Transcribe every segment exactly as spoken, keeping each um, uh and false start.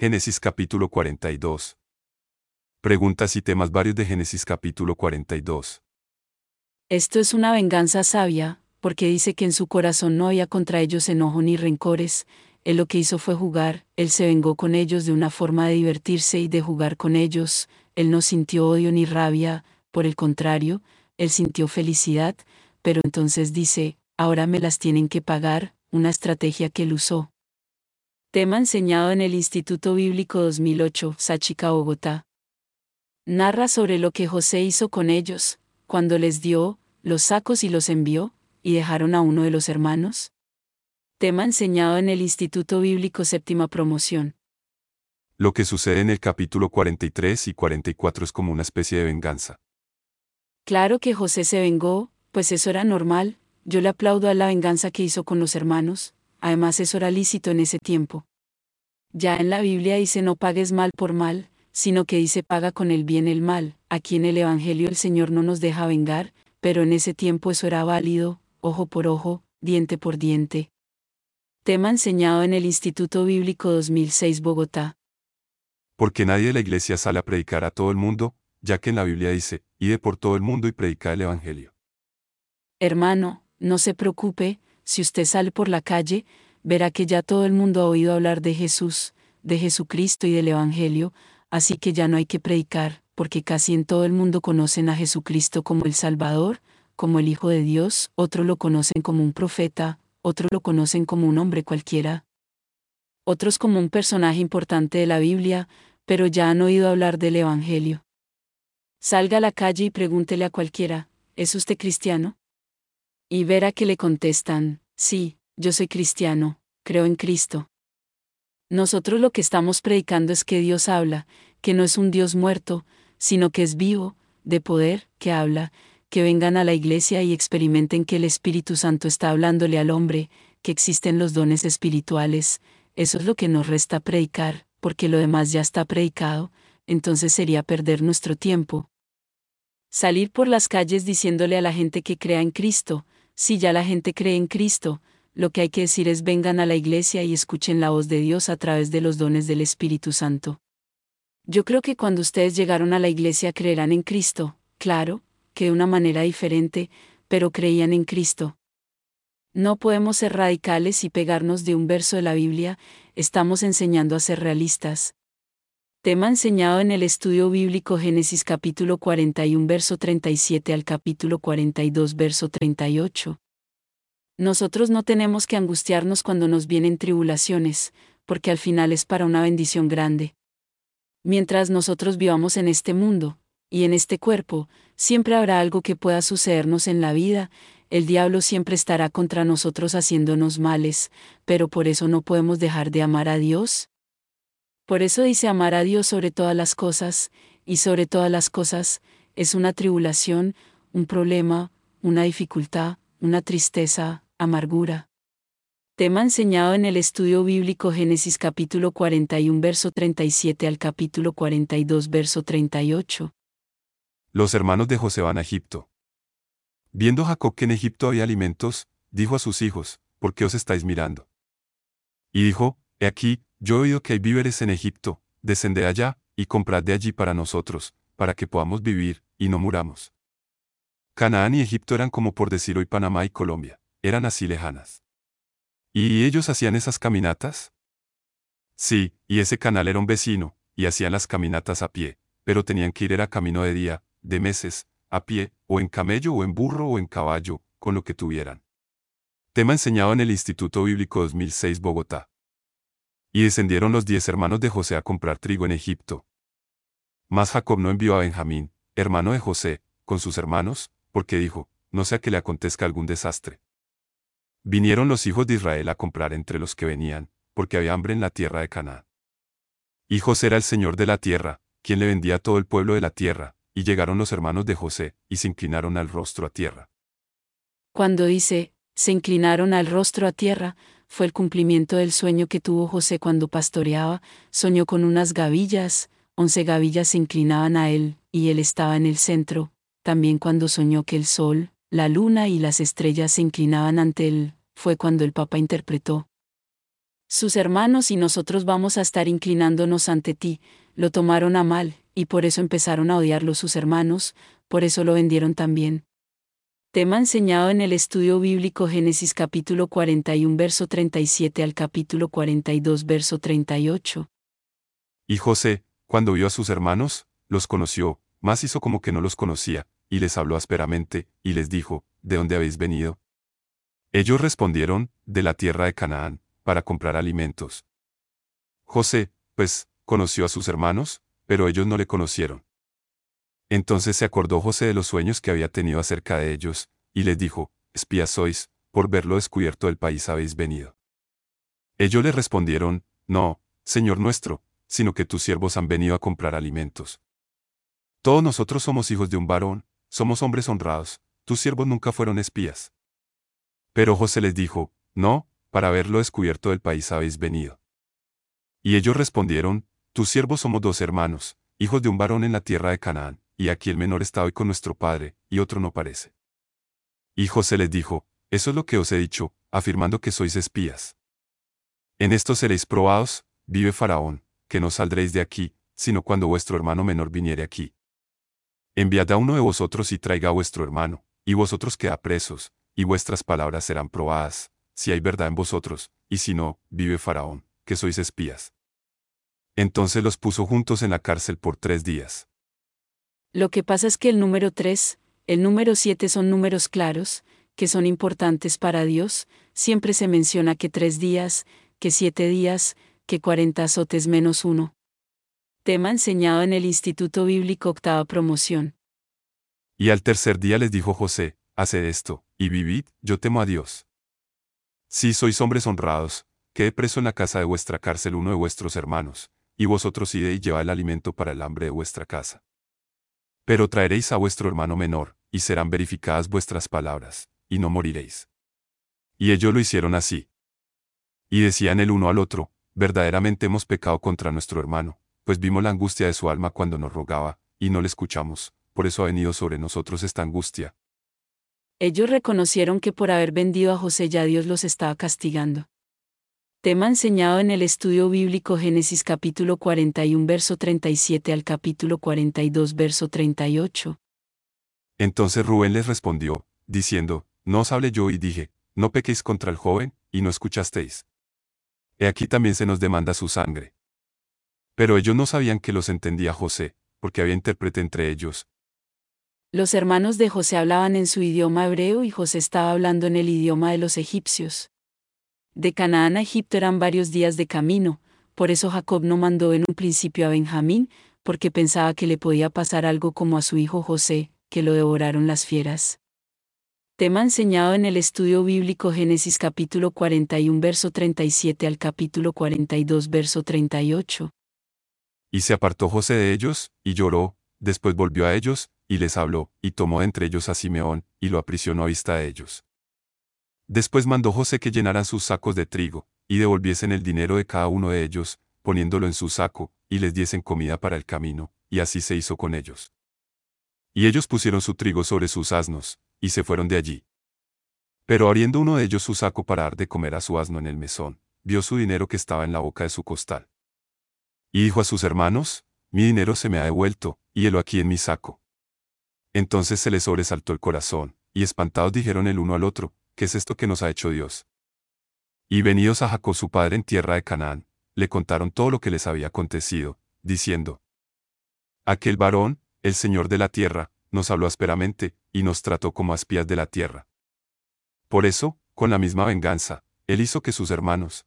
Génesis capítulo cuarenta y dos. Preguntas y temas varios de Génesis capítulo cuarenta y dos. Esto es una venganza sabia, porque dice que en su corazón no había contra ellos enojo ni rencores. Él lo que hizo fue jugar, él se vengó con ellos de una forma de divertirse y de jugar con ellos. Él no sintió odio ni rabia, por el contrario, él sintió felicidad, pero entonces dice, ahora me las tienen que pagar, una estrategia que él usó. Tema enseñado en el Instituto Bíblico dos mil ocho, Sáchica, Bogotá. Narra sobre lo que José hizo con ellos, cuando les dio los sacos y los envió, y dejaron a uno de los hermanos. Tema enseñado en el Instituto Bíblico Séptima Promoción. Lo que sucede en el capítulo cuarenta y tres y cuarenta y cuatro es como una especie de venganza. Claro que José se vengó, pues eso era normal. Yo le aplaudo a la venganza que hizo con los hermanos, además eso era lícito en ese tiempo. Ya en la Biblia dice no pagues mal por mal, sino que dice paga con el bien el mal. Aquí en el Evangelio el Señor no nos deja vengar, pero en ese tiempo eso era válido, ojo por ojo, diente por diente. Tema enseñado en el Instituto Bíblico dos mil seis, Bogotá. Porque nadie de la iglesia sale a predicar a todo el mundo, ya que en la Biblia dice, ide por todo el mundo y predica el evangelio. Hermano, no se preocupe, si usted sale por la calle, verá que ya todo el mundo ha oído hablar de Jesús, de Jesucristo y del Evangelio, así que ya no hay que predicar, porque casi en todo el mundo conocen a Jesucristo como el Salvador, como el Hijo de Dios, otros lo conocen como un profeta, otros lo conocen como un hombre cualquiera, otros como un personaje importante de la Biblia, pero ya han oído hablar del Evangelio. Salga a la calle y pregúntele a cualquiera, ¿es usted cristiano? Y verá que le contestan, sí, yo soy cristiano, creo en Cristo. Nosotros lo que estamos predicando es que Dios habla, que no es un Dios muerto, sino que es vivo, de poder, que habla, que vengan a la iglesia y experimenten que el Espíritu Santo está hablándole al hombre, que existen los dones espirituales. Eso es lo que nos resta predicar, porque lo demás ya está predicado, entonces sería perder nuestro tiempo. Salir por las calles diciéndole a la gente que crea en Cristo. Si ya la gente cree en Cristo, lo que hay que decir es vengan a la iglesia y escuchen la voz de Dios a través de los dones del Espíritu Santo. Yo creo que cuando ustedes llegaron a la iglesia creerán en Cristo, claro, que de una manera diferente, pero creían en Cristo. No podemos ser radicales y pegarnos de un verso de la Biblia, estamos enseñando a ser realistas. Tema enseñado en el estudio bíblico Génesis capítulo cuarenta y uno verso treinta y siete al capítulo cuarenta y dos verso treinta y ocho. Nosotros no tenemos que angustiarnos cuando nos vienen tribulaciones, porque al final es para una bendición grande. Mientras nosotros vivamos en este mundo, y en este cuerpo, siempre habrá algo que pueda sucedernos en la vida, el diablo siempre estará contra nosotros haciéndonos males, pero por eso no podemos dejar de amar a Dios. Por eso dice amar a Dios sobre todas las cosas, y sobre todas las cosas, es una tribulación, un problema, una dificultad, una tristeza, amargura. Tema enseñado en el estudio bíblico Génesis capítulo cuarenta y uno verso treinta y siete al capítulo cuarenta y dos verso treinta y ocho. Los hermanos de José van a Egipto. Viendo Jacob que en Egipto había alimentos, dijo a sus hijos, ¿por qué os estáis mirando? Y dijo, he aquí, yo he oído que hay víveres en Egipto, descended allá, y comprad de allí para nosotros, para que podamos vivir, y no muramos. Canaán y Egipto eran como por decir hoy Panamá y Colombia, eran así lejanas. ¿Y ellos hacían esas caminatas? Sí, y ese canal era un vecino, y hacían las caminatas a pie, pero tenían que ir era camino de día, de meses, a pie, o en camello o en burro o en caballo, con lo que tuvieran. Tema enseñado en el Instituto Bíblico dos mil seis, Bogotá. Y descendieron los diez hermanos de José a comprar trigo en Egipto. Mas Jacob no envió a Benjamín, hermano de José, con sus hermanos, porque dijo, no sea que le acontezca algún desastre. Vinieron los hijos de Israel a comprar entre los que venían, porque había hambre en la tierra de Canaán. Y José era el señor de la tierra, quien le vendía a todo el pueblo de la tierra, y llegaron los hermanos de José, y se inclinaron al rostro a tierra. Cuando dice, se inclinaron al rostro a tierra, fue el cumplimiento del sueño que tuvo José cuando pastoreaba, soñó con unas gavillas, once gavillas se inclinaban a él, y él estaba en el centro, también cuando soñó que el sol, la luna y las estrellas se inclinaban ante él, fue cuando el Papa interpretó. Sus hermanos y nosotros vamos a estar inclinándonos ante ti, lo tomaron a mal, y por eso empezaron a odiarlo sus hermanos, por eso lo vendieron también. Tema enseñado en el estudio bíblico Génesis capítulo cuarenta y uno verso treinta y siete al capítulo cuarenta y dos verso treinta y ocho. Y José, cuando vio a sus hermanos, los conoció, mas hizo como que no los conocía, y les habló ásperamente, y les dijo, ¿de dónde habéis venido? Ellos respondieron, de la tierra de Canaán, para comprar alimentos. José, pues, conoció a sus hermanos, pero ellos no le conocieron. Entonces se acordó José de los sueños que había tenido acerca de ellos, y les dijo, espías sois, por verlo descubierto del país habéis venido. Ellos le respondieron, no, Señor nuestro, sino que tus siervos han venido a comprar alimentos. Todos nosotros somos hijos de un varón, somos hombres honrados, tus siervos nunca fueron espías. Pero José les dijo, no, para verlo descubierto del país habéis venido. Y ellos respondieron, tus siervos somos dos hermanos, hijos de un varón en la tierra de Canaán, y aquí el menor está hoy con nuestro padre, y otro no parece. Y José les dijo, eso es lo que os he dicho, afirmando que sois espías. En esto seréis probados, vive Faraón, que no saldréis de aquí, sino cuando vuestro hermano menor viniere aquí. Enviad a uno de vosotros y traiga a vuestro hermano, y vosotros quedad presos, y vuestras palabras serán probadas, si hay verdad en vosotros, y si no, vive Faraón, que sois espías. Entonces los puso juntos en la cárcel por tres días. Lo que pasa es que el número tres, el número siete son números claros, que son importantes para Dios, siempre se menciona que tres días, que siete días, que cuarenta azotes menos uno. Tema enseñado en el Instituto Bíblico Octava Promoción. Y al tercer día les dijo José, haced esto, y vivid, yo temo a Dios. Si sois hombres honrados, quede preso en la casa de vuestra cárcel uno de vuestros hermanos, y vosotros id y llevad el alimento para el hambre de vuestra casa. Pero traeréis a vuestro hermano menor, y serán verificadas vuestras palabras, y no moriréis. Y ellos lo hicieron así. Y decían el uno al otro, verdaderamente hemos pecado contra nuestro hermano, pues vimos la angustia de su alma cuando nos rogaba, y no le escuchamos, por eso ha venido sobre nosotros esta angustia. Ellos reconocieron que por haber vendido a José ya Dios los estaba castigando. Tema enseñado en el estudio bíblico Génesis capítulo cuarenta y uno verso treinta y siete al capítulo cuarenta y dos verso treinta y ocho. Entonces Rubén les respondió, diciendo, no os hablé yo y dije, no pequéis contra el joven, y no escuchasteis. He aquí también se nos demanda su sangre. Pero ellos no sabían que los entendía José, porque había intérprete entre ellos. Los hermanos de José hablaban en su idioma hebreo y José estaba hablando en el idioma de los egipcios. De Canaán a Egipto eran varios días de camino, por eso Jacob no mandó en un principio a Benjamín, porque pensaba que le podía pasar algo como a su hijo José, que lo devoraron las fieras. Tema enseñado en el estudio bíblico Génesis capítulo cuarenta y uno verso treinta y siete al capítulo cuarenta y dos verso treinta y ocho. Y se apartó José de ellos, y lloró, después volvió a ellos, y les habló, y tomó de entre ellos a Simeón, y lo aprisionó a vista de ellos. Después mandó José que llenaran sus sacos de trigo, y devolviesen el dinero de cada uno de ellos, poniéndolo en su saco, y les diesen comida para el camino, y así se hizo con ellos. Y ellos pusieron su trigo sobre sus asnos, y se fueron de allí. Pero abriendo uno de ellos su saco para dar de comer a su asno en el mesón, vio su dinero que estaba en la boca de su costal. Y dijo a sus hermanos, mi dinero se me ha devuelto, y helo aquí en mi saco. Entonces se les sobresaltó el corazón, y espantados dijeron el uno al otro, ¿qué es esto que nos ha hecho Dios? Y venidos a Jacob su padre en tierra de Canaán, le contaron todo lo que les había acontecido, diciendo, aquel varón, el Señor de la tierra, nos habló ásperamente, y nos trató como a espías de la tierra. Por eso, con la misma venganza, él hizo que sus hermanos.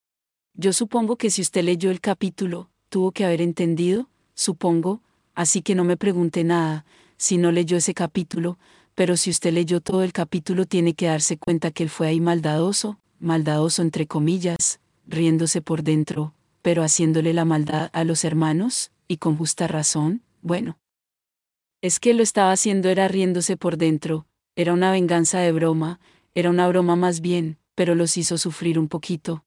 Yo supongo que si usted leyó el capítulo, tuvo que haber entendido, supongo, así que no me pregunte nada, si no leyó ese capítulo, pero si usted leyó todo el capítulo tiene que darse cuenta que él fue ahí maldadoso, maldadoso entre comillas, riéndose por dentro, pero haciéndole la maldad a los hermanos, y con justa razón, bueno. Es que lo estaba haciendo era riéndose por dentro, era una venganza de broma, era una broma más bien, pero los hizo sufrir un poquito.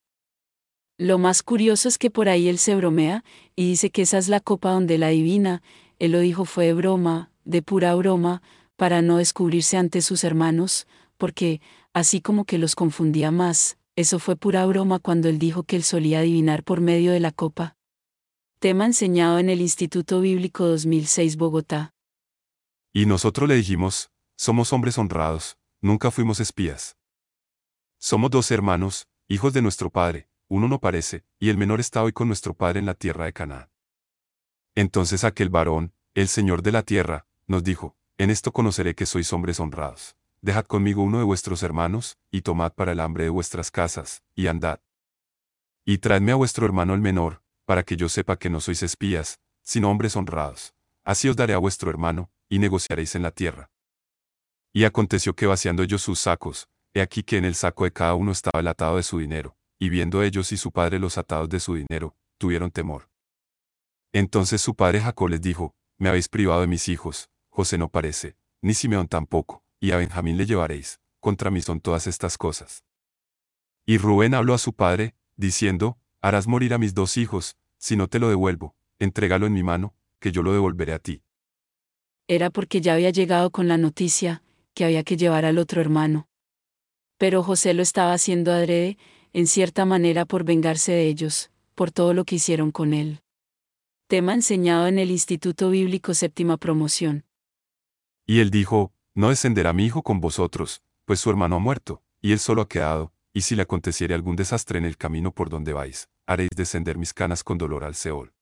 Lo más curioso es que por ahí él se bromea, y dice que esa es la copa donde la adivina, él lo dijo fue de broma, de pura broma, para no descubrirse ante sus hermanos, porque, así como que los confundía más, Eso fue pura broma cuando él dijo que él solía adivinar por medio de la copa. Tema enseñado en el Instituto Bíblico dos mil seis Bogotá. Y nosotros le dijimos, somos hombres honrados, nunca fuimos espías. Somos dos hermanos, hijos de nuestro padre, uno no parece, y el menor está hoy con nuestro padre en la tierra de Canaán. Entonces aquel varón, el Señor de la tierra, nos dijo, en esto conoceré que sois hombres honrados. Dejad conmigo uno de vuestros hermanos, y tomad para el hambre de vuestras casas, y andad. Y traedme a vuestro hermano el menor, para que yo sepa que no sois espías, sino hombres honrados. Así os daré a vuestro hermano, y negociaréis en la tierra. Y aconteció que vaciando ellos sus sacos, he aquí que en el saco de cada uno estaba el atado de su dinero, y viendo ellos y su padre los atados de su dinero, tuvieron temor. Entonces su padre Jacob les dijo, me habéis privado de mis hijos, José no parece, ni Simeón tampoco, y a Benjamín le llevaréis, contra mí son todas estas cosas. Y Rubén habló a su padre, diciendo, harás morir a mis dos hijos, si no te lo devuelvo, entrégalo en mi mano, que yo lo devolveré a ti. Era porque ya había llegado con la noticia, que había que llevar al otro hermano. Pero José lo estaba haciendo adrede, en cierta manera por vengarse de ellos, por todo lo que hicieron con él. Tema enseñado en el Instituto Bíblico Séptima Promoción. Y él dijo, no descenderá mi hijo con vosotros, pues su hermano ha muerto, y él solo ha quedado, y si le aconteciere algún desastre en el camino por donde vais, haréis descender mis canas con dolor al Seol.